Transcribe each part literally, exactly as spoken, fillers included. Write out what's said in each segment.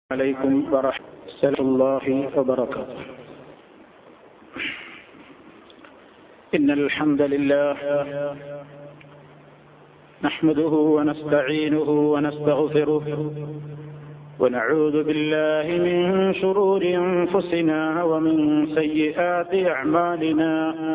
عليكم ورحمة الله وبركاته. إن الحمد لله نحمده ونستعينه ونستغفره ونعوذ بالله من شرور أنفسنا ومن سيئات أعمالنا.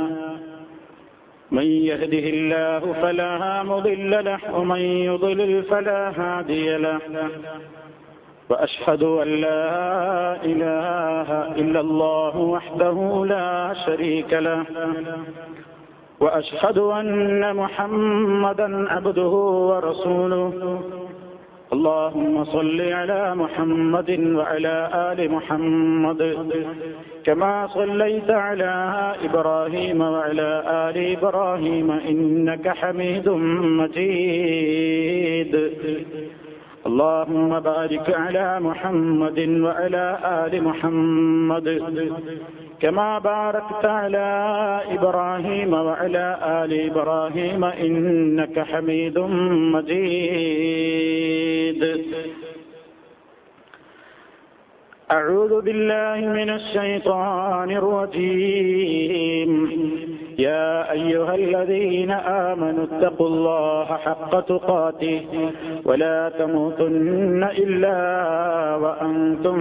من يهده الله فلا مضل له ومن يضلل فلا هادي له. وأشهد أن لا إله إلا الله وحده لا شريك له. وأشهد أن محمدا عبده ورسوله. اللهم صل على محمد وعلى آل محمد كما صليت على إبراهيم وعلى آل إبراهيم إنك حميد مجيد. اللهم بارك على محمد وعلى آل محمد كما باركت على إبراهيم وعلى آل إبراهيم إنك حميد مجيد. أعوذ بالله من الشيطان الرجيم. يا أيها الذين آمنوا اتقوا الله حق تقاته ولا تموتن إلا وأنتم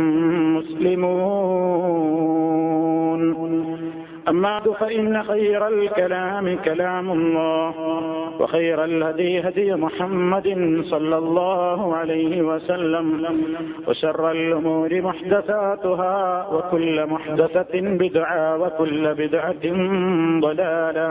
مسلمون. أما فإن خير الكلام كلام الله وخير الهدي هدي محمد صلى الله عليه وسلم وشر الأمور محدثاتها وكل محدثة بدعة وكل بدعة ضلالة.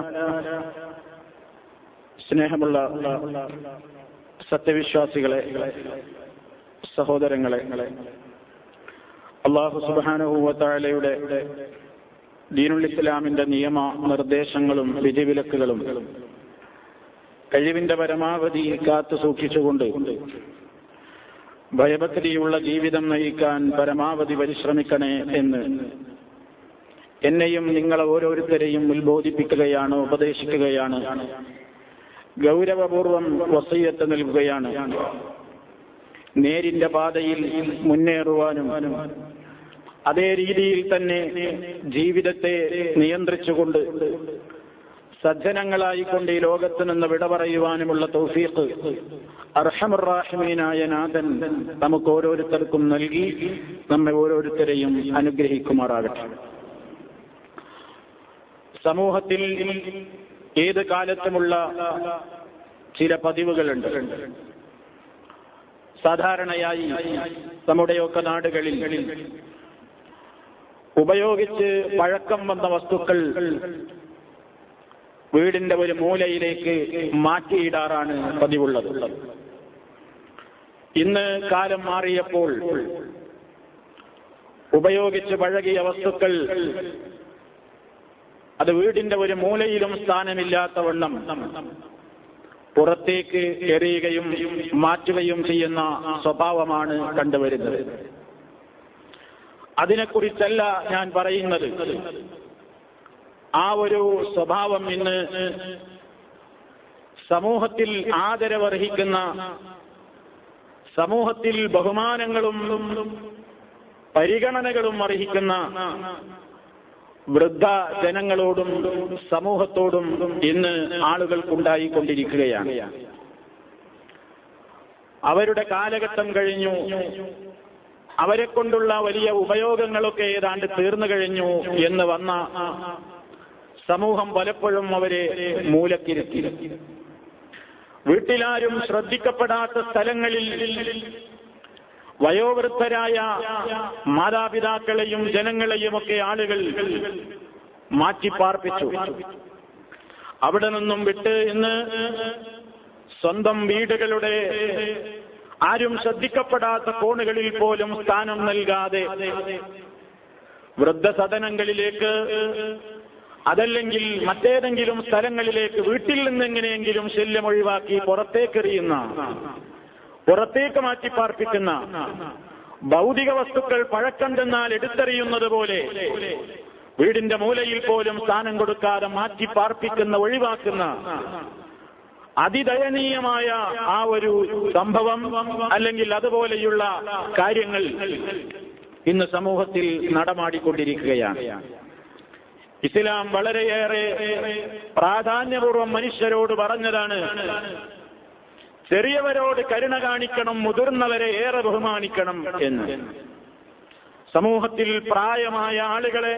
സ്നേഹമുള്ള സത്യവിശ്വാസികളെ, സഹോദരങ്ങളെ, അല്ലാഹു സുബ്ഹാനഹു വ തആലയുടെ ദീനുൽ ഇസ്ലാമിന്റെ നിയമ നിർദ്ദേശങ്ങളും വിധിവിലക്കുകളും കഴിവിന്റെ പരമാവധി കാത്തു സൂക്ഷിച്ചുകൊണ്ട് ഭയഭക്തിയുള്ള ജീവിതം നയിക്കാൻ പരമാവധി പരിശ്രമിക്കണേ എന്ന് എന്നെയും നിങ്ങളെ ഓരോരുത്തരെയും ഉത്ബോധിപ്പിക്കുകയാണ്, ഉപദേശിക്കുകയാണ്, ഗൗരവപൂർവം വസിയ്യത്ത് നൽകുകയാണ്. നേരിന്റെ പാതയിൽ മുന്നേറുവാനും അതേ രീതിയിൽ തന്നെ ജീവിതത്തെ നിയന്ത്രിച്ചുകൊണ്ട് സജ്ജനങ്ങളായിക്കൊണ്ട് ഈ ലോകത്ത് നിന്ന് വിട പറയുവാനുമുള്ള തൗഫീഖ് അർഹമർ റഹീമീനായ നാഥൻ നമുക്ക് ഓരോരുത്തർക്കും നൽകി നമ്മെ ഓരോരുത്തരെയും അനുഗ്രഹിക്കുമാറാകട്ടെ. സമൂഹത്തിൽ ഏത് കാലത്തുമുള്ള ചില പതിവുകളുണ്ട്. സാധാരണയായി നമ്മുടെയൊക്കെ നാടുകളിൽ ഉപയോഗിച്ച് പഴക്കം വന്ന വസ്തുക്കൾ വീടിന്റെ ഒരു മൂലയിലേക്ക് മാറ്റിയിടാറാണ് പതിവുള്ളത്. ഇന്ന് കാലം മാറിയപ്പോൾ ഉപയോഗിച്ച് പഴകിയ വസ്തുക്കൾ അത് വീടിന്റെ ഒരു മൂലയിലും സ്ഥാനമില്ലാത്തവണ്ണം പുറത്തേക്ക് എറിയുകയും മാറ്റുകയും ചെയ്യുന്ന സ്വഭാവമാണ് കണ്ടുവരുന്നത്. അതിനെക്കുറിച്ചല്ല ഞാൻ പറയുന്നത്. ആ ഒരു സ്വഭാവം ഇന്ന് സമൂഹത്തിൽ ആദരവർഹിക്കുന്ന, സമൂഹത്തിൽ ബഹുമാനങ്ങളും പരിഗണനകളും അർഹിക്കുന്ന വൃദ്ധ ജനങ്ങളോടും സമൂഹത്തോടും ഇന്ന് ആളുകൾക്കുണ്ടായിക്കൊണ്ടിരിക്കുകയാണ്. അവരുടെ കാലഘട്ടം കഴിഞ്ഞു. അവരെ കൊണ്ടുള്ള വലിയ ഉപയോഗങ്ങളൊക്കെ ഏതാണ്ട് തീർന്നു കഴിഞ്ഞു എന്ന് വന്ന സമൂഹം പലപ്പോഴും അവരെ മൂലക്കിരുത്തി. വീട്ടിലാരും ശ്രദ്ധിക്കപ്പെടാത്ത സ്ഥലങ്ങളിൽ വയോവൃദ്ധരായ മാതാപിതാക്കളെയും ജനങ്ങളെയുമൊക്കെ ആളുകൾ മാറ്റിപ്പാർപ്പിച്ചു. അവിടെ നിന്നും വിട്ട് ഇന്ന് സ്വന്തം വീടുകളുടെ ആരും ശ്രദ്ധിക്കപ്പെടാത്ത കോണുകളിൽ പോലും സ്ഥാനം നൽകാതെ വൃദ്ധസദനങ്ങളിലേക്ക്, അതല്ലെങ്കിൽ മറ്റേതെങ്കിലും സ്ഥലങ്ങളിലേക്ക് വീട്ടിൽ നിന്നെങ്ങനെയെങ്കിലും ശല്യം ഒഴിവാക്കി പുറത്തേക്കെറിയുന്ന, പുറത്തേക്ക് മാറ്റിപ്പാർപ്പിക്കുന്ന, ഭൗതിക വസ്തുക്കൾ പഴക്കം ചെന്നാൽ എടുത്തെറിയുന്നത് പോലെ വീടിന്റെ മൂലയിൽ പോലും സ്ഥാനം കൊടുക്കാതെ മാറ്റിപ്പാർപ്പിക്കുന്ന, ഒഴിവാക്കുന്ന അതിദയനീയമായ ആ ഒരു സംഭവം അല്ലെങ്കിൽ അതുപോലെയുള്ള കാര്യങ്ങൾ ഇന്ന് സമൂഹത്തിൽ നടമാടിക്കൊണ്ടിരിക്കുകയാണ്. ഇസ്ലാം വളരെയേറെ പ്രാധാന്യപൂർവ്വം മനുഷ്യരോട് പറഞ്ഞതാണ്, ചെറിയവരോട് കരുണ കാണിക്കണം, മുതിർന്നവരെ ഏറെ ബഹുമാനിക്കണം എന്ന്. സമൂഹത്തിൽ പ്രായമായ ആളുകളെ,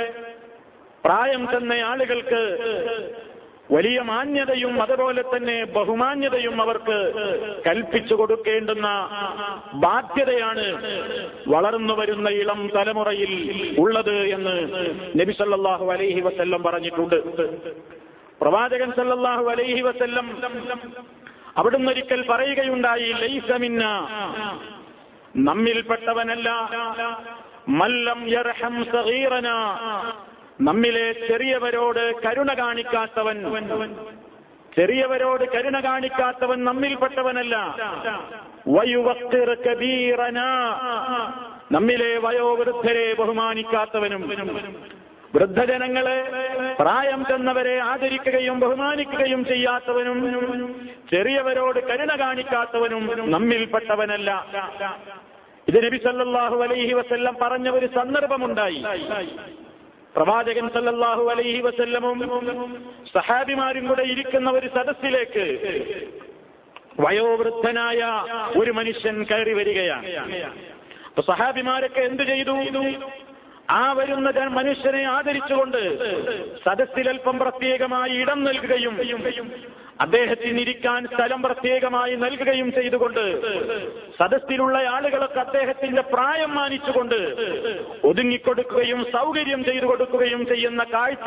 പ്രായം ചെന്ന ആളുകൾക്ക് വലിയ മാന്യതയും അതുപോലെ തന്നെ ബഹുമാന്യതയും അവർക്ക് കൽപ്പിച്ചു കൊടുക്കേണ്ടുന്ന ബാധ്യതയാണ് വളർന്നു വരുന്ന ഇളം തലമുറയിൽ ഉള്ളത് എന്ന് നബി സല്ലല്ലാഹു അലൈഹി വസല്ലം പറഞ്ഞിട്ടുണ്ട്. പ്രവാചകൻ സല്ലല്ലാഹു അലൈഹി വസല്ലം അവിടുന്ന് ഒരിക്കൽ പറയുകയുണ്ടായി, ലൈസ മിന്ന, നമ്മിൽപ്പെട്ടവനല്ല, മല്ലം യർഹം സഗീറനാ, നമ്മിലെ ചെറിയവരോട് കരുണ കാണിക്കാത്തവൻ, ചെറിയവരോട് കരുണ കാണിക്കാത്തവൻ നമ്മിൽപ്പെട്ടവനല്ല. വയുവഖിർ കബീറനാ, നമ്മിലെ വയോവൃദ്ധരെ ബഹുമാനിക്കാത്തവനും, വൃദ്ധജനങ്ങളെ, പ്രായം ചെന്നവരെ ആദരിക്കുകയും ബഹുമാനിക്കുകയും ചെയ്യാത്തവനും, ചെറിയവരോട് കരുണ കാണിക്കാത്തവനും നമ്മിൽപ്പെട്ടവനല്ല. ഇത് നബി സല്ലല്ലാഹു അലൈഹി വസല്ലം പറഞ്ഞ ഒരു സന്ദർഭമുണ്ടായി. പ്രവാചകൻ സല്ലല്ലാഹു അലൈഹി വസല്ലമും സഹാബിമാരും കൂടെ ഇരിക്കുന്ന ഒരു സദസ്സിലേക്ക് വയോവൃദ്ധനായ ഒരു മനുഷ്യൻ കയറി വരികയാണ്. അപ്പൊ സഹാബിമാരൊക്കെ എന്തു ചെയ്തു? ആ വരുന്ന മനുഷ്യനെ ആദരിച്ചുകൊണ്ട് സദസ്സിലൽപ്പം പ്രത്യേകമായി ഇടം നൽകുകയും അദ്ദേഹത്തിന് ഇരിക്കാൻ സ്ഥലം പ്രത്യേകമായി നൽകുകയും ചെയ്തുകൊണ്ട് സദസ്സിലുള്ള ആളുകളൊക്കെ അദ്ദേഹത്തിന്റെ പ്രായം മാനിച്ചുകൊണ്ട് ഒതുങ്ങിക്കൊടുക്കുകയും സൗകര്യം ചെയ്തു കൊടുക്കുകയും ചെയ്യുന്ന കാഴ്ച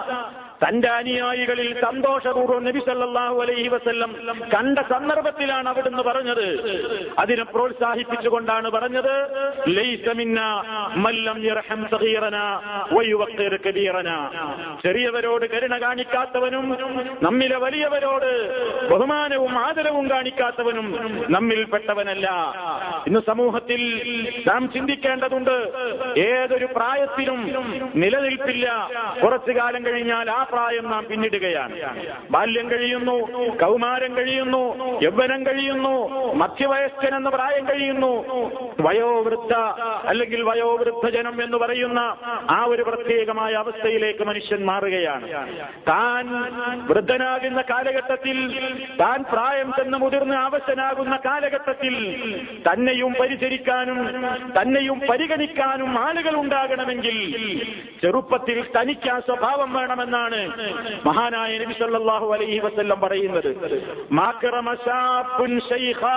തന്റെ അനുയായികളിൽ സന്തോഷപൂർവ്വം നബി സല്ലല്ലാഹു അലൈഹി വസല്ലം കണ്ട സന്ദർഭത്തിലാണ് അവിടുന്ന് പറഞ്ഞത്. അതിനെ പ്രോത്സാഹിപ്പിച്ചുകൊണ്ടാണ് പറഞ്ഞത്, ലൈസ മിന്നാ മല്ലം യർഹം സഗീറനാ വയുവഖിർ കബീറനാ, ചെറിയവരോട് കരുണ കാണിക്കാത്തവനും നമ്മിലെ വലിയവരോട് ബഹുമാനവും ആദരവും കാണിക്കാത്തവനും നമ്മിൽപ്പെട്ടവനല്ല. ഇന്ന് സമൂഹത്തിൽ നാം ചിന്തിക്കേണ്ടതുണ്ട്. ഏതൊരു പ്രായത്തിലും നിലനിൽപ്പില്ല. കുറച്ചു കാലം കഴിഞ്ഞാൽ ആ പ്രായം നാം പിന്നിടുകയാണ്. ബാല്യം കഴിയുന്നു, കൗമാരം കഴിയുന്നു, യൗവനം കഴിയുന്നു, മധ്യവയസ്കൻ എന്ന പ്രായം കഴിയുന്നു, വയോവൃദ്ധ അല്ലെങ്കിൽ വയോവൃദ്ധജനം എന്ന് പറയുന്ന ആ ഒരു പ്രത്യേകമായ അവസ്ഥയിലേക്ക് മനുഷ്യൻ മാറുകയാണ്. താൻ വൃദ്ധനാകുന്ന കാലഘട്ടത്തിൽ, താൻ പ്രായം ചെന്ന് മുതിർന്ന് അവശനാകുന്ന കാലഘട്ടത്തിൽ തന്നെയും പരിചരിക്കാനും തന്നെയും പരിഗണിക്കാനും ആളുകൾ ഉണ്ടാകണമെങ്കിൽ ചെറുപ്പത്തിൽ തനിക്ക് ആ സ്വഭാവം വേണമെന്നാണ് മഹാനായ നബി സല്ലല്ലാഹു അലൈഹി വസല്ലം പറയുന്നത്. മാകറമ ശാബുൻ ശൈഖാ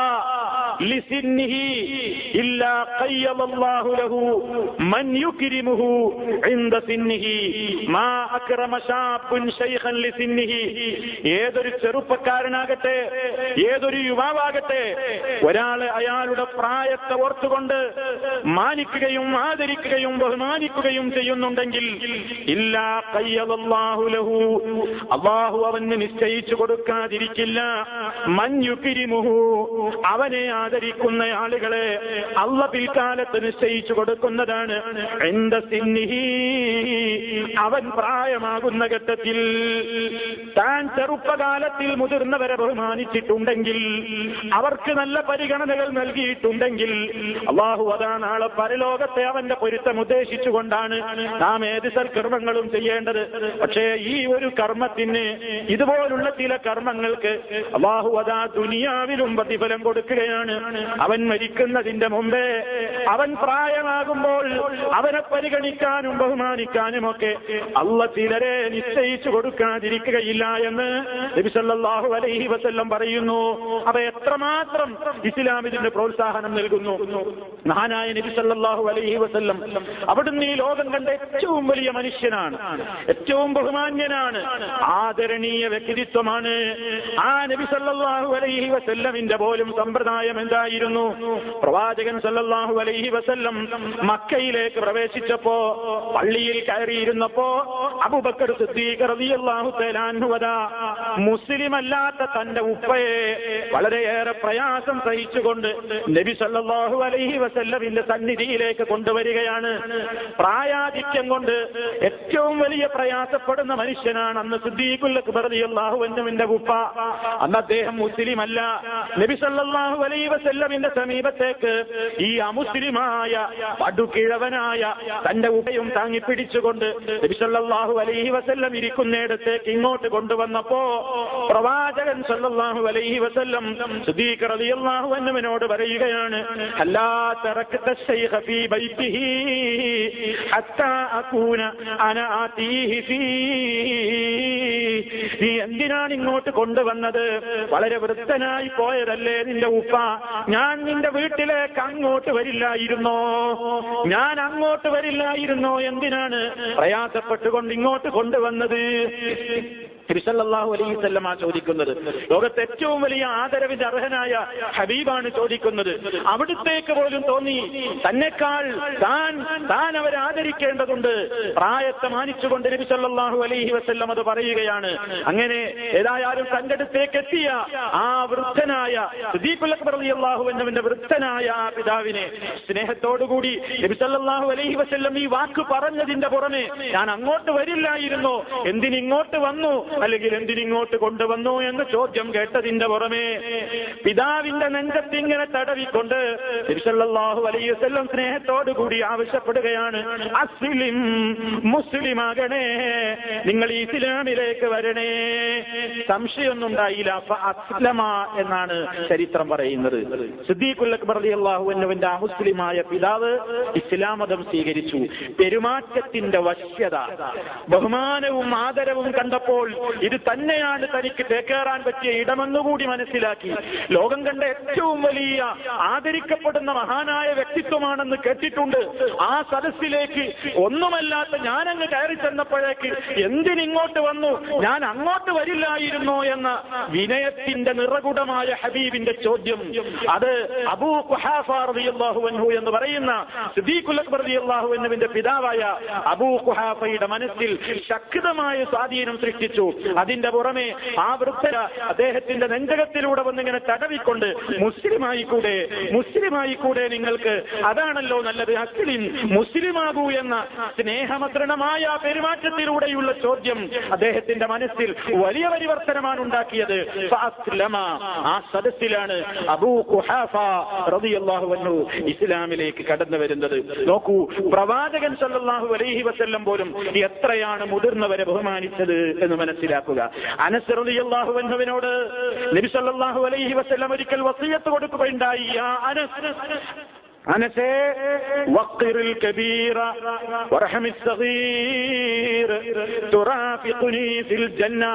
ലിസിന്നിഹി ഇല്ലാ ഖയ്യദല്ലാഹു ലഹു മൻ യുക്രിമുഹു ഇൻദ സിന്നിഹി. മാ അക്രമ ശാബുൻ ശൈഖൻ ലിസിന്നിഹി, ഏതൊരു ചെറുപ്പക്കാരനാകട്ടെ, ഏതൊരു യുവാവാകട്ടെ, ഒരാള് അയാളുടെ പ്രായത്തെ ഓർത്തുകൊണ്ട് മാനിക്കുകയും ആദരിക്കുകയും ബഹുമാനിക്കുകയും ചെയ്യുന്നുണ്ടെങ്കിൽ ഇല്ലാ ഖയ്യദല്ലാഹു ലഹു, അല്ലാഹു അവന് നിശ്ചയിച്ചു കൊടുക്കാതിരിക്കില്ല, മൻ യുക്രിമുഹു, അവനെ ആദരിക്കുന്ന ആളുകളെ അല്ലാഹു പിൽക്കാലത്ത് നിശ്ചയിച്ചു കൊടുക്കുന്നതാണ്. ഇൻദ സിന്നിഹി, അവൻ പ്രായമാകുന്ന ഘട്ടത്തിൽ. താൻ ചെറുപ്പകാലത്തിൽ മുതിർന്നവരെ ബഹുമാനിച്ചിട്ടുണ്ടെങ്കിൽ, അവർക്ക് നല്ല പരിഗണനകൾ നൽകിയിട്ടുണ്ടെങ്കിൽ, അല്ലാഹു അതാ നാളെ പരലോകത്തെ അവന്റെ പൊരുത്തം ഉദ്ദേശിച്ചുകൊണ്ടാണ് നാം ഏത് സൽക്കർമ്മങ്ങളും ചെയ്യേണ്ടത്. പക്ഷേ ഈ ഒരു കർമ്മത്തിന്, ഇതുപോലുള്ള ചില കർമ്മങ്ങൾക്ക് അല്ലാഹു അതാ ദുനിയാവിലും പ്രതിഫലം കൊടുക്കുകയാണ്. അവൻ മരിക്കുന്നതിന്റെ മുമ്പേ, അവൻ പ്രായമാകുമ്പോൾ അവനെ പരിഗണിക്കാനും ബഹുമാനിക്കാനും ഒക്കെ അല്ലാഹു ചിലരെ നിശ്ചയിച്ചു കൊടുക്കാതിരിക്കുകയില്ല എന്ന് നബി സല്ലല്ലാഹു അലൈഹി വസല്ലം പറയുന്നു. അവ എത്രമാത്രം ഇസ്ലാം ഇതിന്റെ പ്രോത്സാഹനം നൽകുന്നു. മഹാനായ നബി സല്ലല്ലാഹു അലൈഹി വസല്ലം അവിടുന്ന് ഈ ലോകം കണ്ട ഏറ്റവും വലിയ മനുഷ്യനാണ്, ഏറ്റവും ബഹുമാന്യനാണ്, ആദരണീയ വ്യക്തിത്വമാണ്. ആ നബി സല്ലല്ലാഹു അലൈഹി വസല്ലമിന്റെ പോലും സമ്പ്രദായം എന്തായിരുന്നു? പ്രവാചകൻ സല്ലല്ലാഹു അലൈഹി വസല്ലം മക്കയിലേക്ക് പ്രവേശിച്ചപ്പോ പള്ളിയിൽ കയറിയിരുന്നപ്പോ അബൂബക്കർ സിദ്ദീഖ് റളിയല്ലാഹു തആല അൻഹു വദാ മുസ്ലിം അല്ലാത്ത തന്റെ ഉപ്പയെ വളരെയേറെ പ്രയാസം സഹിച്ചുകൊണ്ട് നബി സല്ലല്ലാഹു അലൈഹി വസല്ലമിന്റെ സന്നിധിയിലേക്ക് കൊണ്ടുവരികയാണ്. പ്രായാധിക്യം കൊണ്ട് ഏറ്റവും വലിയ പ്രയാസപ്പെടുന്ന മനുഷ്യനാണ് അന്ന് സിദ്ദീഖുൽ അക്ബർ റളിയല്ലാഹു അൻഹുവിന്റെ ഉപ്പ. അന്ന് അദ്ദേഹം മുസ്ലിം അല്ല. നബി സല്ലല്ലാഹു അലൈഹി വസല്ലമിന്റെ സമീപത്തേക്ക് ഈ അമുസ്ലിമായ പടുകിഴവനായ തന്റെ ഉപ്പയും താങ്ങി പിടിച്ചുകൊണ്ട് നബി സല്ലല്ലാഹു അലൈഹി വസല്ലം ഇരിക്കുന്നിടത്തേക്ക് ഇങ്ങോട്ട് കൊണ്ടുവന്നപ്പോ പ്രവാചകൻ സല്ലല്ലാഹു അലൈഹി വസല്ലം സിദ്ദീഖ് റളിയല്ലാഹു അൻഹുവിനോട് പറയുകയാണ്, അല്ലാ തറക്ത ശൈഖ ഫീ ബൈതിഹി ഹത്താ അകൂന അനാ ആതീഹി ഫീ. നീ എന്തിനാണ് ഇങ്ങോട്ട് കൊണ്ടുവന്നത്? വളരെ വൃദ്ധനായി പോയതല്ലേ നിന്റെ ഉപ്പ? ഞാൻ നിന്റെ വീട്ടിലേക്ക് അങ്ങോട്ട് വരില്ലായിരുന്നോ? ഞാൻ അങ്ങോട്ട് വരില്ലായിരുന്നോ? എന്തിനാണ് പ്രയാസപ്പെട്ടുകൊണ്ട് ഇങ്ങോട്ട് കൊണ്ടുവന്നത്? നബി സല്ലല്ലാഹു അലൈഹി വസല്ലം ചോദിക്കുന്നത്. ലോകത്തെ ഏറ്റവും വലിയ ആദരവിന്റെ അർഹനായ ഹബീബാണ് ചോദിക്കുന്നത്. അവിടുത്തേക്ക് പോലും തോന്നി തന്നെക്കാൾ താൻ താൻ അവരെ ആദരിക്കേണ്ടതുണ്ട്. പ്രായത്തെ മാനിച്ചുകൊണ്ട് നബി സല്ലല്ലാഹു അലൈഹി വസല്ലം അത് പറയുകയാണ്. അങ്ങനെ ഏതായാലും തന്റെ അടുത്തേക്ക് എത്തിയ ആ വൃദ്ധനായ സിദ്ദീഖുൽ അക്ബർ റളിയല്ലാഹു അൻഹുവിന്റെ വൃദ്ധനായ ആ പിതാവിനെ സ്നേഹത്തോടുകൂടി നബി സല്ലല്ലാഹു അലൈഹി വസല്ലം ഈ വാക്ക് പറഞ്ഞതിന്റെ പുറമെ ഞാൻ അങ്ങോട്ട് വരില്ലായിരുന്നോ, എന്തിനിങ്ങോട്ട് വന്നു, അല്ലെങ്കിൽ എന്തിനിങ്ങോട്ട് കൊണ്ടുവന്നു എന്ന് ചോദ്യം കേട്ടതിന്റെ പുറമെ പിതാവിന്റെ നെഞ്ചത്തിങ്ങനെ തടവിക്കൊണ്ട് നബി സല്ലല്ലാഹു അലൈഹി വസല്ലം സ്നേഹത്തോടുകൂടി ആവശ്യപ്പെടുകയാണ്, അസ്ലിം, മുസ്ലിമാകണേ, നിങ്ങൾ ഇസ്ലാമിലേക്ക് വരണേ. സംശയമൊന്നും ഉണ്ടായില്ല. അസ്ലമ എന്നാണ് ചരിത്രം പറയുന്നത്. സിദ്ദീഖുൽ അക്ബർ റളിയല്ലാഹു അൻഹുവിന്റെ അമുസ്ലിമായ പിതാവ് ഇസ്ലാം മതം സ്വീകരിച്ചു. പെരുമാറ്റത്തിന്റെ വശ്യത, ബഹുമാനവും ആദരവും കണ്ടപ്പോൾ ഇത് തന്നെയാണ് തനിക്ക് തേക്കേറാൻ പറ്റിയ ഇടമെന്നുകൂടി മനസ്സിലാക്കി. ലോകം കണ്ട ഏറ്റവും വലിയ ആദരിക്കപ്പെടുന്ന മഹാനായ വ്യക്തിത്വമാണെന്ന് കേട്ടിട്ടുണ്ട്. ആ സദസ്സിലേക്ക് ഒന്നുമല്ലാത്ത ഞാനങ്ങ് കയറി ചെന്നപ്പോഴേക്ക് എന്തിനിങ്ങോട്ട് വന്നു, ഞാൻ അങ്ങോട്ട് വരില്ലായിരുന്നോ എന്ന വിനയത്തിന്റെ നിറകുടമായ ഹബീബിന്റെ ചോദ്യം. അത് അബൂ ഖുഹാഫ റളിയല്ലാഹു അൻഹു എന്ന് പറയുന്ന സിദ്ദീഖുൽ അക്ബർ റളിയല്ലാഹു അൻഹുവിന്റെ പിതാവായ അബൂ ഖുഹാഫയുടെ മനസ്സിൽ ശക്തമായ സ്വാധീനം സൃഷ്ടിച്ചു. അതിന്റെ പുറമെ ആ വൃദ്ധ അദ്ദേഹത്തിന്റെ നെഞ്ചകത്തിലൂടെ വന്നിങ്ങനെ തടവിക്കൊണ്ട് മുസ്ലിമായി കൂടെ മുസ്ലിമായി കൂടെ നിങ്ങൾക്ക്, അതാണല്ലോ നല്ലത്, അസ്ലിം, മുസ്ലിമാകൂ എന്ന സ്നേഹമദ്രണമായ പെരുമാറ്റത്തിലൂടെയുള്ള ചോദ്യം അദ്ദേഹത്തിന്റെ മനസ്സിൽ വലിയ പരിവർത്തനമാണ് ഉണ്ടാക്കിയത്. ആ സദസ്സിലാണ് അബൂ ഖുഹാഫ റളിയല്ലാഹു അൻഹു ഇസ്ലാമിലേക്ക് കടന്നു വരുന്നത്. നോക്കൂ, പ്രവാചകൻ സല്ലല്ലാഹു അലൈഹി വസല്ലം പോലും എത്രയാണ് മുതിർന്നവരെ ബഹുമാനിച്ചത് എന്ന് മനസ്സിലാക്കുക. അനസ് റളിയല്ലാഹു അൻഹുവിനോട് നബി സല്ലല്ലാഹു അലൈഹി വസല്ലം ഒരിക്കൽ വസിയത്ത് കൊടുക്കുകയുണ്ടായി. യാ അനസ്, അനസേ, വഖിറുൽ കബീറ വറഹമിസ് സഗീർ തുറാഫിഖുനി ഫിൽ ജന്ന.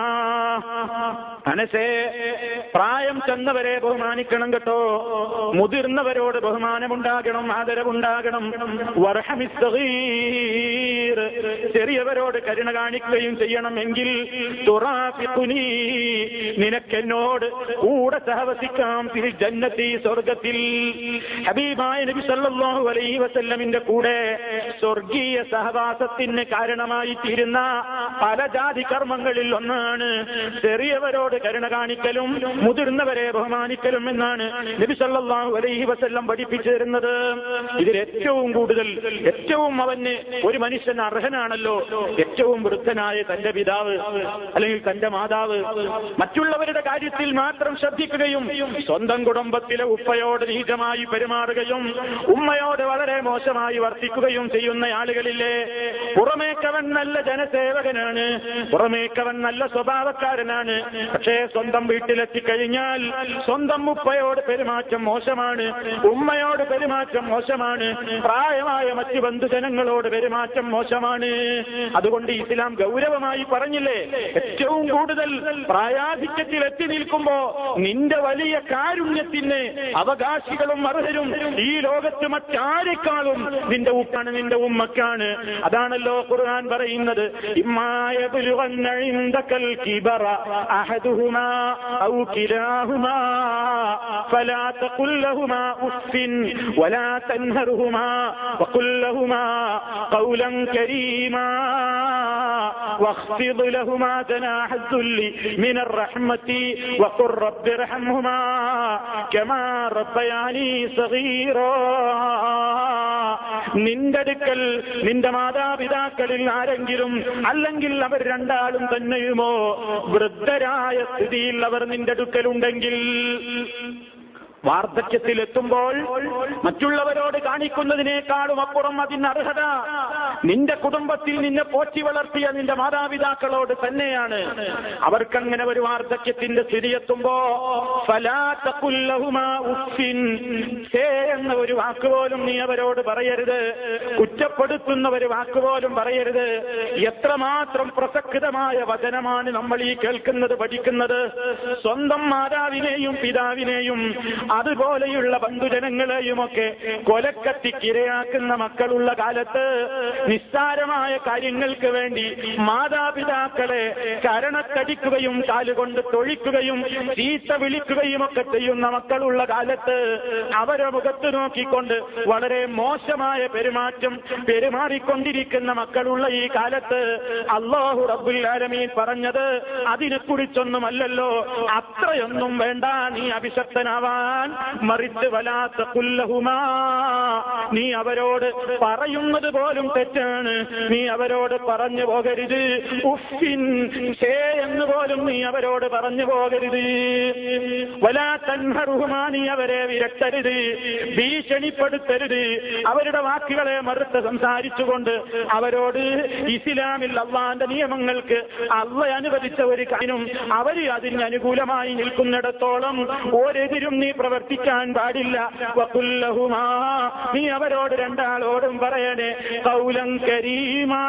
അനസേ, പ്രായം ചെന്നവരെ ബഹുമാനിക്കണം കേട്ടോ, മുതിർന്നവരോട് ബഹുമാനമുണ്ടാകണം, ആദരവുണ്ടാകണം. വറഹമിസ് സഗീർ, ചെറിയവരോട് കരുണ കാണിക്കുകയും ചെയ്യണം. എങ്കിൽ തുറാഫിഖുനി, നിനക്കെന്നോട് കൂടെ സഹവസിക്കാം, ഫിൽ ജന്നത്തി, സ്വർഗത്തിൽ. ഹബീബായ നബി സല്ലല്ലാഹു അലൈഹി വസല്ലമിന്റെ കൂടെ സ്വർഗീയ സഹവാസത്തിന് കാരണമായി തീരുന്ന പല ജാതി കർമ്മങ്ങളിൽ ഒന്നാണ് ചെറിയവരോട് കരുണ കാണിക്കലും മുതിർന്നവരെ ബഹുമാനിക്കലും എന്നാണ് നബി സല്ലല്ലാഹു അലൈഹി വസല്ലം പഠിപ്പിച്ചു തരുന്നത്. ഇതിൽ ഏറ്റവും കൂടുതൽ ഏറ്റവും അവന് ഒരു മനുഷ്യൻ അർഹനാണല്ലോ, ഏറ്റവും വൃദ്ധനായ തന്റെ പിതാവ് അല്ലെങ്കിൽ തന്റെ മാതാവ് മറ്റുള്ളവരുടെ കാര്യത്തിൽ മാത്രം ശ്രദ്ധിക്കുകയും സ്വന്തം കുടുംബത്തിലെ ഉപ്പയോട് നീചമായി പെരുമാറുകയും ഉമ്മയോട് വളരെ മോശമായി വർത്തിക്കുകയും ചെയ്യുന്ന ആളുകളില്ലേ. പുറമേക്കവൻ നല്ല ജനസേവകനാണ്, പുറമേക്കവൻ നല്ല സ്വഭാവക്കാരനാണ്, പക്ഷേ സ്വന്തം വീട്ടിലെത്തിക്കഴിഞ്ഞാൽ സ്വന്തം ഉപ്പയോട് പെരുമാറ്റം മോശമാണ്, ഉമ്മയോട് പെരുമാറ്റം മോശമാണ്, പ്രായമായ മറ്റു ബന്ധുജനങ്ങളോട് പെരുമാറ്റം മോശമാണ്. അതുകൊണ്ട് ഇസ്ലാം ഗൗരവമായി പറഞ്ഞില്ലേ, ഏറ്റവും കൂടുതൽ പ്രായാധിക്യത്തിൽ എത്തി നിൽക്കുമ്പോ നിന്റെ വലിയ കാരുണ്യത്തിന് അവകാശികളും അർഹരും ഈ ലോകത്ത് മറ്റാരെക്കാളും നിന്റെ ഉപ്പാണ്, നിന്റെ ഉമ്മക്കാണ്. അതാണല്ലോ ഖുർആൻ പറയുന്നത്, ഇമ്മായ ബുലുഗന്ന ഇൻദകൽ കിബറ അഹദുഹുമാ ഔ കിലാഹുമാ ഫലാ തഖുൽ ലഹുമാ ഉഫ്ഫിൻ വലാ തൻഹർഹുമാ വഖുൽ ലഹുമാ ഖൗലൻ കരീമാ വഖ്ഫിദ് ലഹുമാ ജനാഹ الذുല്ലി മിനർ റഹ്മതി വഖുർ റബ്ബി ഇർഹംഹുമാ കമാ റബ്ബയാനി സഗീറാ. നിന്റെ അടുക്കൽ നിന്റെ മാതാപിതാക്കളിൽ ആരെങ്കിലും അല്ലെങ്കിൽ അവർ രണ്ടാളും തന്നെയുമോ വൃദ്ധരായ സ്ഥിതിയിൽ അവർ നിന്റെ അടുക്കലുണ്ടെങ്കിൽ, വാർദ്ധക്യത്തിലെത്തുമ്പോൾ മറ്റുള്ളവരോട് കാണിക്കുന്നതിനേക്കാളും അപ്പുറം അതിന് അർഹത നിന്റെ കുടുംബത്തിൽ നിന്നെ പോറ്റി വളർത്തിയ നിന്റെ മാതാപിതാക്കളോട് തന്നെയാണ്. അവർക്കങ്ങനെ ഒരു വാർദ്ധക്യത്തിന്റെ സ്ഥിതി എത്തുമ്പോ ഫലാ തഖുൽ ലഹുമാ ഉഫ്ഫിൻ, ഛേ എന്ന ഒരു വാക്കുപോലും നീ അവരോട് പറയരുത്, കുറ്റപ്പെടുത്തുന്ന ഒരു വാക്കുപോലും പറയരുത്. എത്രമാത്രം പ്രസക്തമായ വചനമാണ് നമ്മൾ ഈ കേൾക്കുന്നത്, പഠിക്കുന്നത്. സ്വന്തം മാതാവിനെയും പിതാവിനെയും അതുപോലെയുള്ള ബന്ധുജനങ്ങളെയുമൊക്കെ കൊലക്കത്തിക്കിരയാക്കുന്ന മക്കളുള്ള കാലത്ത് നിസ്സാരമായ കാര്യങ്ങൾക്ക് വേണ്ടി മാതാപിതാക്കളെ കരണത്തടിക്കുകയും കാലുകൊണ്ട് തൊഴിക്കുകയും ചീത്ത വിളിക്കുകയും ഒക്കെ ചെയ്യുന്ന മക്കളുള്ള കാലത്ത് അവരെ മുഖത്ത് നോക്കിക്കൊണ്ട് വളരെ മോശമായ പെരുമാറ്റം പെരുമാറിക്കൊണ്ടിരിക്കുന്ന മക്കളുള്ള ഈ കാലത്ത് അല്ലാഹു റബ്ബുൽ ആലമീൻ പറഞ്ഞത് അതിനെക്കുറിച്ചൊന്നുമല്ലല്ലോ. അത്രയൊന്നും വേണ്ട നീ അഭിശപ്തനാവാൻ. മറിച്ച് വലാ തഖുൽ ലഹുമാ, നീ അവരോട് പറയുന്നത് പോലും തെറ്റാണ്, നീ അവരോട് പറഞ്ഞു പോകരുത്. ഉഫ്ഫിൻ, ഛേ എന്ന് പോലും നീ അവരോട് പറഞ്ഞു പോകരുത്. വലാ തൻഹർഹുമാ, നീ അവരെ വിരട്ടരുത്, ഭീഷണിപ്പെടുത്തരുത്. അവരുടെ വാക്കുകളെ മറുത്ത് സംസാരിച്ചുകൊണ്ട് അവരോട് ഇസ്ലാമിൽ അള്ളാന്റെ നിയമങ്ങൾക്ക് അള്ള അനുവദിച്ച ഒരു കാര്യം അവര് അതിന് അനുകൂലമായി നിൽക്കുന്നിടത്തോളം ഒരെതിരും നീ പ്രവർത്തിക്കാൻ പാടില്ല. വഖുൽ ലഹുമാ, നീ അവരോട് രണ്ടാളോടും പറയണേ ഖൗലൻ കരീമാ,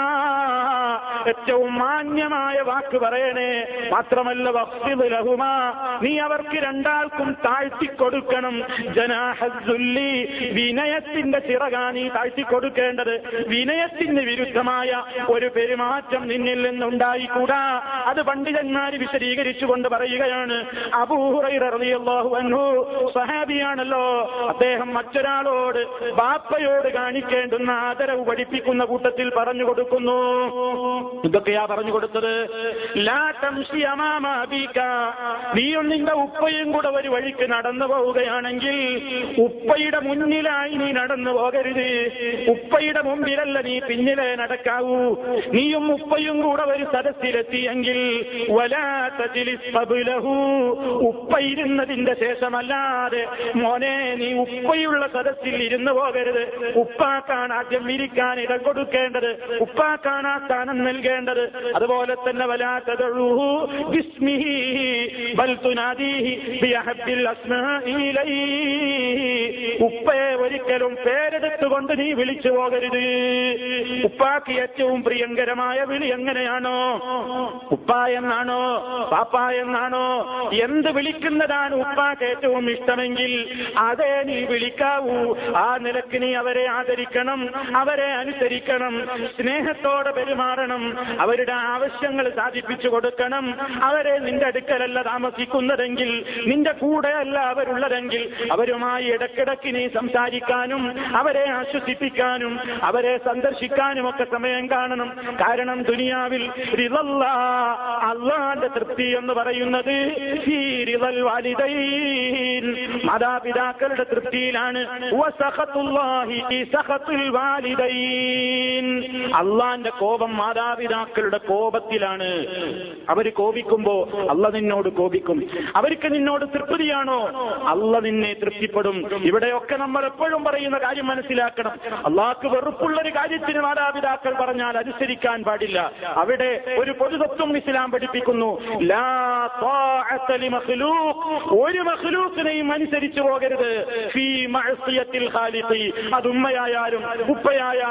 ഏറ്റവും മാന്യമായ വാക്ക് പറയണേ. മാത്രമല്ല വഖ്ഫിദ് ലഹുമാ, നീ അവർക്ക് രണ്ടാൾക്കും താഴ്ത്തിക്കൊടുക്കണം. ജനാഹദ്ദുല്ലി, വിനയത്തിന്റെ ചിറകാ നീ താഴ്ത്തിക്കൊടുക്കേണ്ടത്. വിനയത്തിന് വിരുദ്ധമായ ഒരു പെരുമാറ്റം നിന്നിൽ നിന്നുണ്ടായിക്കൂടാ. അത് പണ്ഡിതന്മാർ വിശദീകരിച്ചുകൊണ്ട് പറയുകയാണ്. അബൂ ഹുറൈറ റളിയല്ലാഹു അൻഹു സഹാബിയാണല്ലോ, അദ്ദേഹം മറ്റൊരാളോട് ബാപ്പയോട് കാണിക്കേണ്ടുന്ന ആദരവ് പഠിപ്പിക്കുന്ന കൂട്ടത്തിൽ പറഞ്ഞു കൊടുക്കുന്നു. ഇതൊക്കെയാ പറഞ്ഞു കൊടുത്തത്. ലാ തംശി അമാമ അബീക, നീയും നിന്റെ ഉപ്പയും കൂടെ ഒരു വഴിക്ക് നടന്നു പോവുകയാണെങ്കിൽ ഉപ്പയുടെ മുന്നിലായി നീ നടന്നു പോകരുത്. ഉപ്പയുടെ മുമ്പിലല്ല നീ പിന്നിലെ നടക്കാവൂ. നീയും ഉപ്പയും കൂടെ ഒരു സദസ്സിലെത്തിയെങ്കിൽ വലാ തജ്ലിസ് ഖബ്ലഹു, ഉപ്പ ഇരുന്നതിന്റെ ശേഷമല്ലാതെ മോനെ നീ ഉപ്പയുള്ള സദസ്സിൽ ഇരുന്നു പോകരുത്. ഉപ്പാക്കാണ് ആദ്യം ഇരിക്കാൻ ഇടം കൊടുക്കേണ്ടത്, ഉപ്പാക്കാണ് ആ സ്ഥാനം നൽകേണ്ടത്. അതുപോലെ തന്നെ വലാ തദഉഹു ബിസ്മിഹി ബൽ തുനാദീഹി ബിഅഹബ്ബിൽ അസ്മാഇ ഇലൈഹി, ഉപ്പയെ ഒരിക്കലും പേരെടുത്തുകൊണ്ട് നീ വിളിച്ചു പോകരുത്. ഉപ്പാക്ക് ഏറ്റവും പ്രിയങ്കരമായ വിളി എങ്ങനെയാണോ, ഉപ്പ എന്നാണോ പാപ്പ എന്നാണോ എന്ത് വിളിക്കുന്നതാണ് ഉപ്പാക്ക് ഏറ്റവും ഇഷ്ടമെങ്കിൽ അതേ നീ വിളിക്കാവൂ. ആ നിലക്ക് നീ അവരെ ആദരിക്കണം, അവരെ അനുസരിക്കണം, സ്നേഹത്തോടെ പെരുമാറണം, അവരുടെ ആവശ്യങ്ങൾ സാധിപ്പിച്ചു കൊടുക്കണം. അവരെ നിന്റെ അടുക്കലല്ല താമസിക്കുന്നതെങ്കിൽ, നിന്റെ കൂടെയല്ല അവരുള്ളതെങ്കിൽ അവരുമായി ഇടക്കിടക്ക് നീ സംസാരിക്കാനും അവരെ ആശ്വസിപ്പിക്കാനും അവരെ സന്ദർശിക്കാനും ഒക്കെ സമയം കാണണം. കാരണം ദുനിയാവിൽ റിളല്ലാ, അള്ളാന്റെ തൃപ്തി എന്ന് പറയുന്നത് ഈ റിളൽ വാലിദൈൻ, മാതാപിതാക്കളുടെ തൃപ്തിയിലാണ്. അള്ളാന്റെ കോപം മാതാപിതാക്കളുടെ കോപത്തിലാണ്. അവര് കോപിക്കുമ്പോ അള്ള നിന്നോട് കോപിക്കും. അവർക്ക് നിന്നോട് തൃപ്തിയാണോ, അള്ള നിന്നെ തൃപ്തിപ്പെടും. ഇവിടെയൊക്കെ നമ്മൾ എപ്പോഴും പറയുന്ന കാര്യം മനസ്സിലാക്കണം. അള്ളാഹ്ക്ക് വെറുപ്പുള്ളൊരു കാര്യത്തിന് മാതാപിതാക്കൾ പറഞ്ഞാൽ അനുസരിക്കാൻ പാടില്ല. അവിടെ ഒരു പൊതുതത്വം ഇസ്ലാം പഠിപ്പിക്കുന്നു. ലാ ത്വാഅത ലിമഖ്ലൂഖ്, ഒരു മഖ്ലൂഖിനെയും അനുസരിച്ചു പോകരുത്. ഫീ മഅസിയത്തിൽ ഖാലിഖി, അത് ഉമ്മയായാലും ഉപ്പയായാലും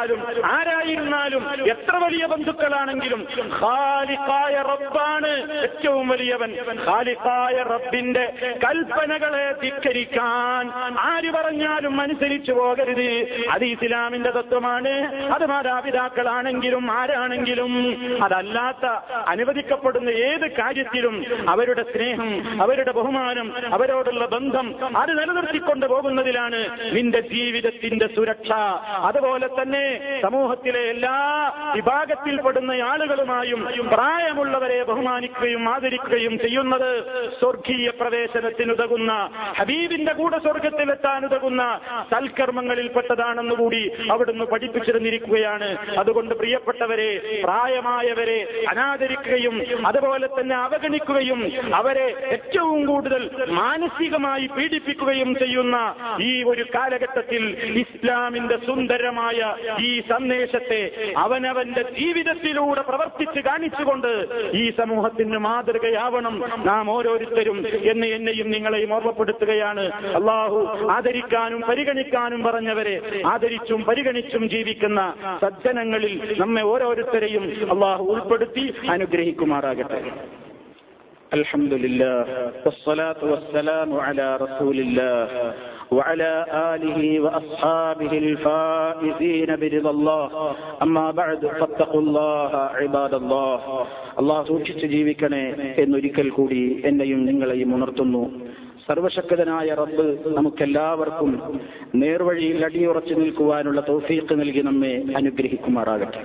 ആരായിരുന്നാലും എത്ര വലിയ ബന്ധുക്കളാണെങ്കിലും ഖാലിഖായ റബ്ബാണ് ഏറ്റവും വലിയവൻ. ഖാലിഖായ റബ്ബിന്റെ കൽപ്പനകളെ ധിക്കരിക്കാൻ ആര് പറഞ്ഞാലും അനുസരിച്ചു പോകരുത്. അത് ഇസ്ലാമിന്റെ തത്വമാണ്. അത് മാതാപിതാക്കളാണെങ്കിലും ആരാണെങ്കിലും അതല്ലാത്ത അനുവദിക്കപ്പെടുന്ന ഏത് കാര്യത്തിലും അവരുടെ സ്നേഹം, അവരുടെ ബഹുമാനം, അവരോടുള്ള ബന്ധം അത് നിലനിർത്തിക്കൊണ്ട് പോകുന്നതിലാണ് നിന്റെ ജീവിതത്തിന്റെ സുരക്ഷ. അതുപോലെ തന്നെ സമൂഹത്തിലെ എല്ലാ വിഭാഗത്തിൽപ്പെടുന്ന ആളുകളുമായും പ്രായമുള്ളവരെ ബഹുമാനിക്കുകയും ആദരിക്കുകയും ചെയ്യുന്നത് സ്വർഗീയ പ്രവേശനത്തിനുതകുന്ന, ഹബീബിന്റെ കൂടെ സ്വർഗത്തിലെത്താനുതകുന്ന സൽക്കർമ്മങ്ങളിൽപ്പെട്ടതാണെന്ന് കൂടി അവിടുന്ന് പഠിപ്പിച്ചിരുന്നിരിക്കുകയാണ്. അതുകൊണ്ട് പ്രിയപ്പെട്ടവരെ, പ്രായമായവരെ അനാദരിക്കുകയും അതുപോലെ തന്നെ അവഗണിക്കുകയും അവരെ ഏറ്റവും കൂടുതൽ മാനസികമായി പീഡിപ്പിക്കുകയും ചെയ്യുന്ന ഈ ഒരു കാലഘട്ടത്തിൽ ഇസ്ലാമിന്റെ സുന്ദരമായ ഈ സന്ദേശത്തെ അവനവന്റെ ജീവിതത്തിലൂടെ പ്രവർത്തിച്ച് കാണിച്ചുകൊണ്ട് ഈ സമൂഹത്തിന് മാതൃകയാവണം നാം ഓരോരുത്തരും എന്ന് എന്നെയും നിങ്ങളെയും ഓർമ്മപ്പെടുത്തുകയാണ്. അള്ളാഹു ആദരിക്കാനും പരിഗണിക്കാനും പറഞ്ഞവരെ ആദരിച്ചും പരിഗണിച്ചും ജീവിക്കുന്ന സജ്ജനങ്ങളിൽ നമ്മെ ഓരോരുത്തരെയും അള്ളാഹു ഉൾപ്പെടുത്തി അനുഗ്രഹിക്കുമാറാകട്ടെ. അൽഹംദുലില്ലാഹ് വസ്സലാത്തു വസ്സലാമു അലാ റസൂലില്ലാഹ് وعلى آله وأصحابه الفائزين برضا الله أما بعد فاتقوا الله عباد الله. അല്ലാഹു സൂക്ഷിച്ച് ജീവിക്കണേ എന്നൊരിക്കൽ കൂടി എന്നെയും നിങ്ങളെയും ഉണർത്തുന്നു. സർവശക്തനായ റബ്ബ് നമുക്കെല്ലാവർക്കും നേർവഴിയിൽ അടിയുറച്ചു നിൽക്കുവാനുള്ള തൗഫീഖ് നൽകി നമ്മെ അനുഗ്രഹിക്കുമാറാകട്ടെ.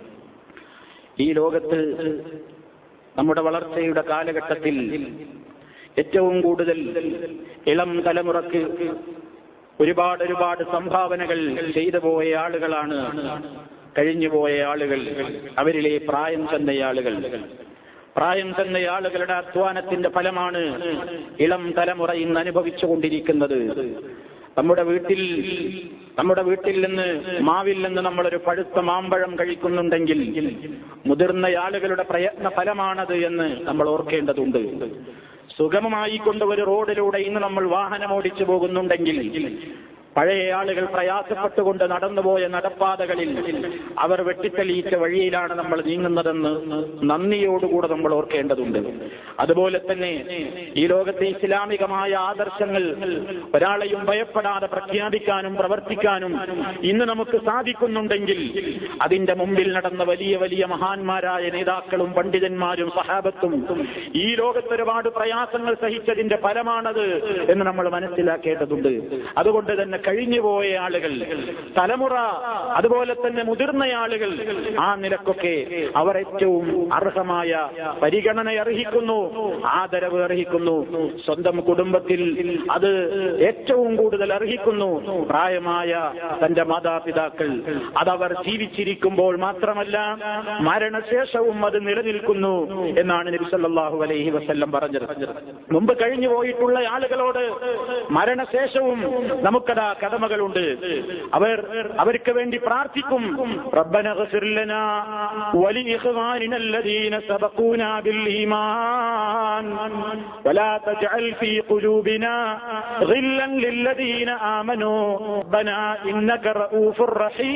ഈ ലോകത്ത് നമ്മുടെ വളർച്ചയുടെ കാലഘട്ടത്തിൽ ഏറ്റവും കൂടുതൽ ഇളം തലമുറക്ക് ഒരുപാട് ഒരുപാട് സംഭാവനകൾ ചെയ്തു പോയ ആളുകളാണ് കഴിഞ്ഞുപോയ ആളുകൾ. അവരിലെ പ്രായം ചെന്ന ആളുകൾ പ്രായം ചെന്ന ആളുകളുടെ അധ്വാനത്തിന്റെ ഫലമാണ് ഇളം തലമുറ ഇന്ന് അനുഭവിച്ചുകൊണ്ടിരിക്കുന്നത്. നമ്മുടെ വീട്ടിൽ നമ്മുടെ വീട്ടിൽ നിന്ന് മാവിൽ നിന്ന് നമ്മളൊരു പഴുത്ത മാമ്പഴം കഴിക്കുന്നുണ്ടെങ്കിൽ മുതിർന്ന ആളുകളുടെ പ്രയത്ന ഫലമാണത് എന്ന് നമ്മൾ ഓർക്കേണ്ടതുണ്ട്. സുഗമമായി കൊണ്ട് ഒരു റോഡിലൂടെ ഇന്ന് നമ്മൾ വാഹനം ഓടിച്ചു പോകുന്നുണ്ടെങ്കിൽ പഴയ ആളുകൾ പ്രയാസപ്പെട്ടുകൊണ്ട് നടന്നുപോയ നടപ്പാതകളിൽ അവർ വെട്ടിത്തെളിയിച്ച വഴിയിലാണ് നമ്മൾ നീങ്ങുന്നതെന്ന് നന്ദിയോടുകൂടെ നമ്മൾ ഓർക്കേണ്ടതുണ്ട്. അതുപോലെ തന്നെ ഈ ലോകത്തെ ഇസ്ലാമികമായ ആദർശങ്ങൾ ഒരാളെയും ഭയപ്പെടാതെ പ്രഖ്യാപിക്കാനും പ്രവർത്തിക്കാനും ഇന്ന് നമുക്ക് സാധിക്കുന്നുണ്ടെങ്കിൽ അതിന്റെ മുമ്പിൽ നടന്ന വലിയ വലിയ മഹാന്മാരായ നേതാക്കളും പണ്ഡിതന്മാരും സഹാബത്തും ഈ ലോകത്ത് ഒരുപാട് പ്രയാസങ്ങൾ സഹിച്ചതിന്റെ ഫലമാണത് എന്ന് നമ്മൾ മനസ്സിലാക്കേണ്ടതുണ്ട്. അതുകൊണ്ട് തന്നെ കഴിഞ്ഞുപോയ ആളുകൾ, തലമുറ, അതുപോലെ തന്നെ മുതിർന്ന ആളുകൾ, ആ നിലക്കൊക്കെ അവർ ഏറ്റവും അർഹമായ പരിഗണന അർഹിക്കുന്നു, ആദരവ് അർഹിക്കുന്നു. സ്വന്തം കുടുംബത്തിൽ അത് ഏറ്റവും കൂടുതൽ അർഹിക്കുന്നു. പ്രായമായ തന്റെ മാതാപിതാക്കൾ അതവർ ജീവിച്ചിരിക്കുമ്പോൾ മാത്രമല്ല മരണശേഷവും അത് നിലനിൽക്കുന്നു എന്നാണ് നബി സല്ലല്ലാഹു അലൈഹി വസല്ലം പറഞ്ഞത്. മുമ്പ് കഴിഞ്ഞു പോയിട്ടുള്ള ആളുകളോട് മരണശേഷവും നമുക്കതാ കടമകളുണ്ട്. അവർ അവർക്ക് വേണ്ടി പ്രാർത്ഥിക്കും. റബ്ബന ഗ്ഫിർ ലനാ വലി ഇഖ്വാനിന അല്ലദീന സബഖൂനാ ബിൽ ഈമാൻ വലാ തജ്അൽ ഫീ ഖുലൂബിനാ ഗില്ലൻ ലില്ലദീന ആമനൂ റബ്ബനാ ഇന്നക റഊഫുർ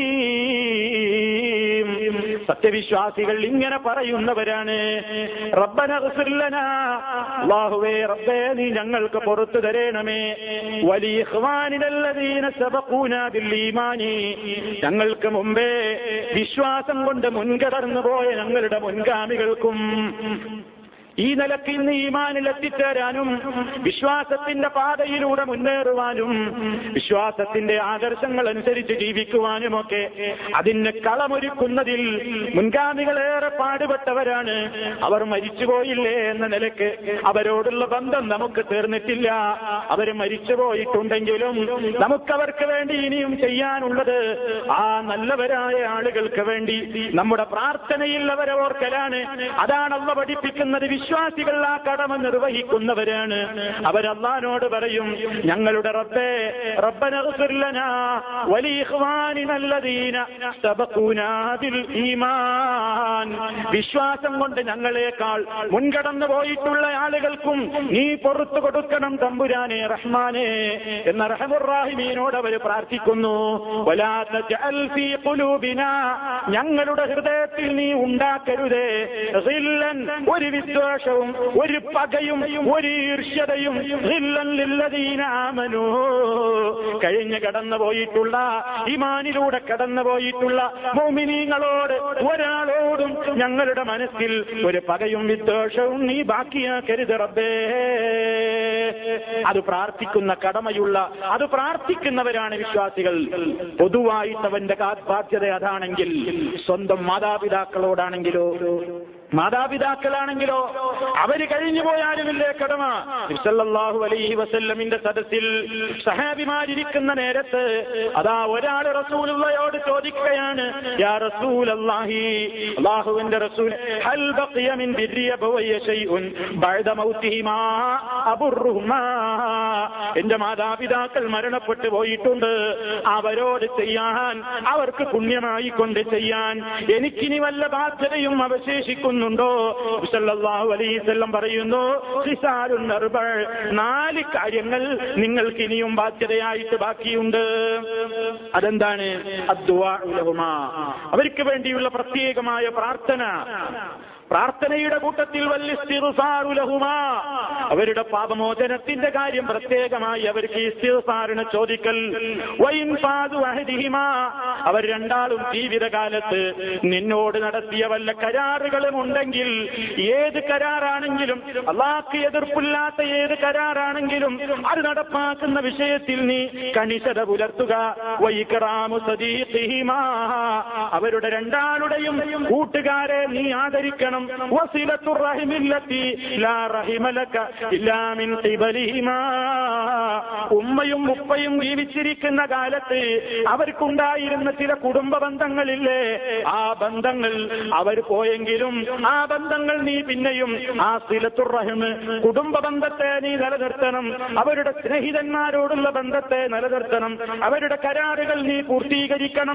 റഹീം. സത്യവിശ്വാസികൾ ഇങ്ങനെ പറയുന്നവരാണ്. റബ്ബന ഗ്ഫിർ ലനാ, അല്ലാഹുവേ റബ്ബേ നീ ഞങ്ങൾക്ക് പുറത്തു തരണമേ. വലി ഇഖ്വാനിന അല്ലദീന സബഖൂനാ ബിൽ ഈമാനി, ഞങ്ങൾക്ക് മുമ്പേ വിശ്വാസം കൊണ്ട് മുൻകടന്നു പോയ ഞങ്ങളുടെ മുൻഗാമികൾക്കും ഈ നിലയ്ക്ക് ഇന്ന് ഈമാനിൽ എത്തിച്ചേരാനും വിശ്വാസത്തിന്റെ പാതയിലൂടെ മുന്നേറുവാനും വിശ്വാസത്തിന്റെ ആദർശങ്ങൾ അനുസരിച്ച് ജീവിക്കുവാനുമൊക്കെ അതിന് കളമൊരുക്കുന്നതിൽ മുൻഗാമികളേറെ പാടുപെട്ടവരാണ്. അവർ മരിച്ചുപോയില്ലേ എന്ന നിലയ്ക്ക് അവരോടുള്ള ബന്ധം നമുക്ക് തീർന്നിട്ടില്ല. അവർ മരിച്ചുപോയിട്ടുണ്ടെങ്കിലും നമുക്കവർക്ക് വേണ്ടി ഇനിയും ചെയ്യാനുള്ളത് ആ നല്ലവരായ ആളുകൾക്ക് വേണ്ടി നമ്മുടെ പ്രാർത്ഥനയിൽ അവരെ ഓർക്കലാണ്. അതാണ് അള്ളാഹു പഠിപ്പിക്കുന്നത്. വിശ്വാസികൾ ആ കടമ നിർവഹിക്കുന്നവരാണ്. അവരല്ലാഹുവിനോട് പറയും, ഞങ്ങളുടെ റബ്ബേ റബ്ബന ഇഗ്ഫിർ ലനാ വലിഇഖ്വാനിന അല്ലദീന സബഖൂനാ ബിൽ ഈമാൻ. വിശ്വാസം കൊണ്ട് ഞങ്ങളെക്കാൾ മുൻകടന്നു പോയിട്ടുള്ള ആളുകൾക്കും നീ പുറത്തു കൊടുക്കണം തമ്പുരാനെ റഹ്മാനെ എന്ന റഹ്മുർ റഹീമിനോട് അവർ പ്രാർത്ഥിക്കുന്നു. വലാ തജഅൽ ഫീ ഖുലൂബിനാ, ഞങ്ങളുടെ ഹൃദയത്തിൽ നീ ഉണ്ടാക്കരുതേ ഗില്ലൻ, ഒരു വിദ്വേഷവും ഒരു പകയും ഒരു ഈർഷ്യതയും, ഗില്ലൻ ലില്ലദീന ആമനൂ, കഴിഞ്ഞു കടന്നു പോയിട്ടുള്ള ഈമാനിലൂടെ കടന്നു പോയിട്ടുള്ള മുഅ്മിനീങ്ങളോട് ഒരാളോടും ഞങ്ങളുടെ മനസ്സിൽ ഒരു പകയും വിദ്വേഷവും നീ ബാക്കിയാക്കരുത് റബ്ബേ. അത് പ്രാർത്ഥിക്കുന്ന കടമയുള്ള, അത് പ്രാർത്ഥിക്കുന്നവരാണ് വിശ്വാസികൾ. പൊതുവായിട്ട് അവന്റെ ബാധ്യത അതാണെങ്കിൽ, സ്വന്തം മാതാപിതാക്കളോടാണെങ്കിലോ മാതാപിതാക്കളാണെങ്കിലോ അവര് കഴിഞ്ഞു പോയാലുമില്ലേ കടമ. സല്ലല്ലാഹു അലൈഹി വസല്ലമിന്റെ സദസ്സിൽ സഹാബിമാരിയ്ക്കുന്ന നേരത്ത് അതാ ഒരാൾ റസൂലുള്ളാഹിയോട് ചോദിക്കുകയാണ്, യാ റസൂലല്ലാഹി, അല്ലാഹുവിന്റെ റസൂൽ, ഹൽ ബഖിയ മിൻ ബിർരി അബവയ്യ ശൈഉൻ ബഅദ മൗതിഹിമാ അബുർറുഹുമാ, എന്റെ മാതാപിതാക്കൾ മരണപ്പെട്ടു പോയിട്ടുണ്ട്, അവരോട് ചെയ്യാൻ, അവർക്ക് പുണ്യമായി കൊണ്ട് ചെയ്യാൻ എനിക്കിനി വല്ല ബാധ്യതയും അവശേഷിക്കുന്നു ുണ്ടോ? സല്ലല്ലാഹു അലൈഹി വസല്ലം പറയുന്നു, ഖിസാലുൻ അർബഅ, നാല് കാര്യങ്ങൾ നിങ്ങൾക്ക് ഇനിയും ബാധ്യതയായിട്ട് ബാക്കിയുണ്ട്. അതെന്താണ്? അദ്ദുആഉ ലഹുമാ, അവർക്ക് വേണ്ടിയുള്ള പ്രത്യേകമായ പ്രാർത്ഥന. പ്രാർത്ഥനയുടെ കൂട്ടത്തിൽ വല്ലിസ്തിഗ്ഫാറു ലഹുമാ, അവരുടെ പാപമോചനത്തിന്റെ കാര്യം പ്രത്യേകമായി അവർക്ക് ഇസ്തിഗ്ഫാറിനെ ചോദിക്കൽ. വഇൻഫാദു അഹദിഹിമാ, അവർ രണ്ടാളും ജീവിതകാലത്ത് നിന്നോട് നടത്തിയ വല്ല കരാറുകളും ഉണ്ടെങ്കിൽ, ഏത് കരാറാണെങ്കിലും, അല്ലാഹുവിന് എതിർപ്പില്ലാത്ത ഏത് കരാറാണെങ്കിലും അത് നടപ്പാക്കുന്ന വിഷയത്തിൽ നീ കണിശത പുലർത്തുക. വഇക്റാമു സദീഖിഹിമാ, അവരുടെ രണ്ടാളുടെയും കൂട്ടുകാരെ നീ ആദരിക്കണം. വസിലത്തുർ റഹിമില്ലത്തി ലാ റഹിമ ലക ഇല്ലാ മിൻ ഖിബലിഹിമാ, ഉമ്മയും ഉപ്പയും ജീവിച്ചിരിക്കുന്ന കാലത്ത് അവർക്കുണ്ടായിരുന്ന ചില കുടുംബ ബന്ധങ്ങളില്ലേ, ആ ബന്ധങ്ങൾ അവർ പോയെങ്കിലും ആ ബന്ധങ്ങൾ നീ പിന്നെയും ആ സിലത്തുർ റഹിം, കുടുംബ ബന്ധത്തെ നീ നിലനിർത്തണം. അവരുടെ സ്നേഹിതന്മാരോടുള്ള ബന്ധത്തെ നിലനിർത്തണം. അവരുടെ കരാറുകൾ നീ പൂർത്തീകരിക്കണം.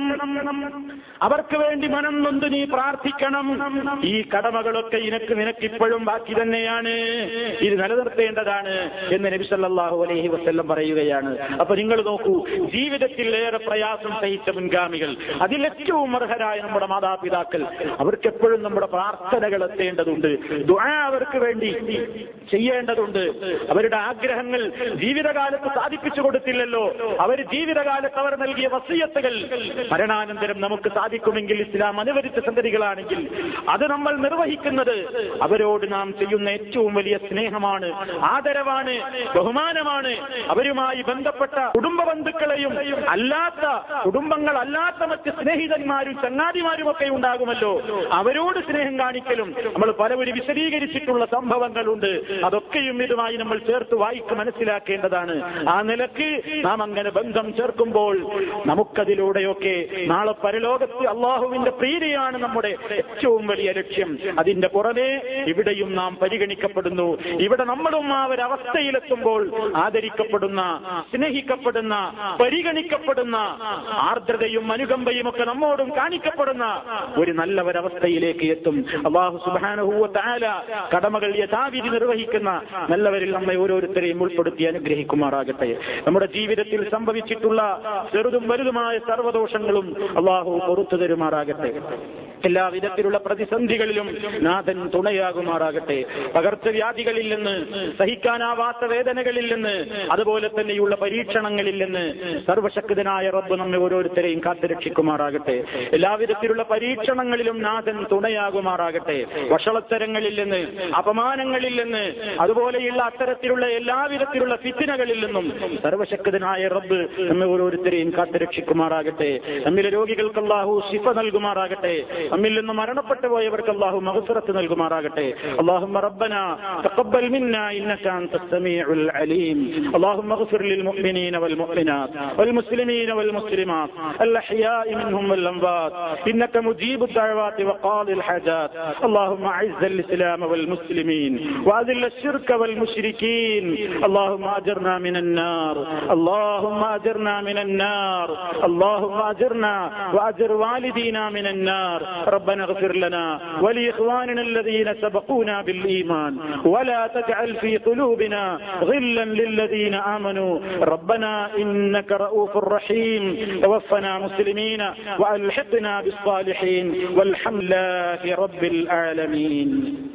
അവർക്ക് വേണ്ടി മനം നൊന്ത് നീ പ്രാർത്ഥിക്കണം. ഈ കടമകളൊക്കെ നിനക്ക് നിനക്കിപ്പോഴും ബാക്കി തന്നെയാണ്, ഇത് നിലനിർത്തേണ്ടതാണ് എന്ന് നബി സല്ലല്ലാഹു അലൈഹി വസല്ലം പറയുകയാണ്. അപ്പൊ നിങ്ങൾ നോക്കൂ, ജീവിതത്തിൽ ഏറെ പ്രയാസം സഹിച്ച മുൻഗാമികൾ, അതിലേറ്റവും അർഹരായ നമ്മുടെ മാതാപിതാക്കൾ, അവർക്ക് എപ്പോഴും നമ്മുടെ പ്രാർത്ഥനകൾ എത്തേണ്ടതുണ്ട്. ദുആ അവർക്ക് വേണ്ടി ചെയ്യേണ്ടതുണ്ട്. അവരുടെ ആഗ്രഹങ്ങൾ ജീവിതകാലത്ത് സാധിപ്പിച്ചു കൊടുത്തില്ലല്ലോ, അവർ ജീവിതകാലത്ത് അവർ നൽകിയ വസിയത്തുകൾ മരണാനന്തരം നമുക്ക് സാധിക്കുമെങ്കിൽ, ഇസ്ലാം അനുവദിച്ച സംഗതികളാണെങ്കിൽ അത് നമ്മൾ നിർവഹിക്കുന്നത് അവരോട് നാം ചെയ്യുന്ന ഏറ്റവും വലിയ സ്നേഹമാണ്, ആദരവാണ്, ബഹുമാനമാണ്. അവരുമായി ബന്ധപ്പെട്ട കുടുംബ ബന്ധുക്കളെയും അല്ലാത്ത കുടുംബങ്ങൾ അല്ലാത്ത മറ്റ് സ്നേഹിതന്മാരും ചങ്ങാതിമാരും ഒക്കെ ഉണ്ടാകുമല്ലോ, അവരോട് സ്നേഹം കാണിക്കലും നമ്മൾ പലവരും വിശദീകരിച്ചിട്ടുള്ള സംഭവങ്ങളുണ്ട്. അതൊക്കെയും ഇതുമായി നമ്മൾ ചേർത്ത് വായിക്ക് മനസ്സിലാക്കേണ്ടതാണ്. ആ നിലക്ക് നാം അങ്ങനെ ബന്ധം ചേർക്കുമ്പോൾ നമുക്കതിലൂടെയൊക്കെ നാളെ പരലോകത്ത് അള്ളാഹുവിന്റെ പ്രീതിയാണ് നമ്മുടെ ഏറ്റവും വലിയ ലക്ഷ്യം. അതിന്റെ പുറമെ ഇവിടെയും നാം പരിഗണിക്കപ്പെടുന്നു. ഇവിടെ നമ്മളും ആ ഒരു അവസ്ഥയിലെത്തുമ്പോൾ ആദരിക്കപ്പെടുന്ന, സ്നേഹിക്കപ്പെടുന്ന, പരിഗണിക്കപ്പെടുന്ന, ആർദ്രതയും അനുകമ്പയും ഒക്കെ നമ്മോടും കാണിക്കപ്പെടുന്ന ഒരു നല്ല ഒരവസ്ഥയിലേക്ക് എത്തും. അല്ലാഹു സുബ്ഹാനഹു വ തആല കടമകൾ യഥാവിധി നിർവഹിക്കുന്ന നല്ലവരിൽ നമ്മെ ഓരോരുത്തരെയും ഉൾപ്പെടുത്തി അനുഗ്രഹിക്കുമാറാകട്ടെ. നമ്മുടെ ജീവിതത്തിൽ സംഭവിച്ചിട്ടുള്ള ചെറുതും വലുതുമായ സർവ്വദോഷങ്ങളും അല്ലാഹു പുറത്തു തരുമാറാകട്ടെ. എല്ലാ വിധത്തിലുള്ള പ്രതിസന്ധികളിലും നാഥൻ തുണയാകുമാറാകട്ടെ. പകർച്ചവ്യാധികളിൽ നിന്ന്, സഹിക്കാനാവാത്ത വേദനകളിൽ നിന്ന്, അതുപോലെ തന്നെയുള്ള പരീക്ഷണങ്ങളിൽ നിന്ന് സർവശക്തനായ റബ്ബ് നമ്മെ ഓരോരുത്തരെയും കാത്തുരക്ഷിക്കുമാറാകട്ടെ. എല്ലാവിധത്തിലുള്ള പരീക്ഷണങ്ങളിലും നാഥൻ തുണയാകുമാറാകട്ടെ. വഷളത്തരങ്ങളിൽ നിന്ന്, അപമാനങ്ങളിൽ നിന്ന്, അതുപോലെയുള്ള അത്തരത്തിലുള്ള എല്ലാവിധത്തിലുള്ള ഫിത്നകളിൽ നിന്നും സർവശക്തനായ റബ്ബ് നമ്മെ ഓരോരുത്തരെയും കാത്തുരക്ഷിക്കുമാറാകട്ടെ. നമ്മിലെ രോഗികൾക്ക് അല്ലാഹു ശിഫ നൽകുമാറാകട്ടെ. നമ്മിൽ നിന്ന് മരണപ്പെട്ടു പോയവർക്ക് അല്ലാഹു മഗ്ഫിറത്ത് നൽകുമാറാകട്ടെ. അല്ലാഹുമ്മ റബ്ബനാ തഖബ്ബൽ മിന്നാ ഇന്നക അൻതസ് സമീഉൽ അലീം. അല്ലാഹുമ്മ اغفر للمؤمنين والمؤمنات والمسلمين والمسلمات الأحياء منهم والأموات إنك مجيب الدعوات وقاضي الحاجات. اللهم أعز الإسلام والمسلمين وأذل الشرك والمشركين. اللهم أجرنا من النار اللهم أجرنا من النار اللهم أجرنا وأجر والدينا من النار. ربنا اغفر لنا ولإخواننا الذين سبقونا بالإيمان ولا تجعل في قلوبنا غلا للذين آمنوا. ربنا إنك رؤوف رحيم. توفنا مسلمين وألحقنا بالصالحين والحمد لله رب العالمين.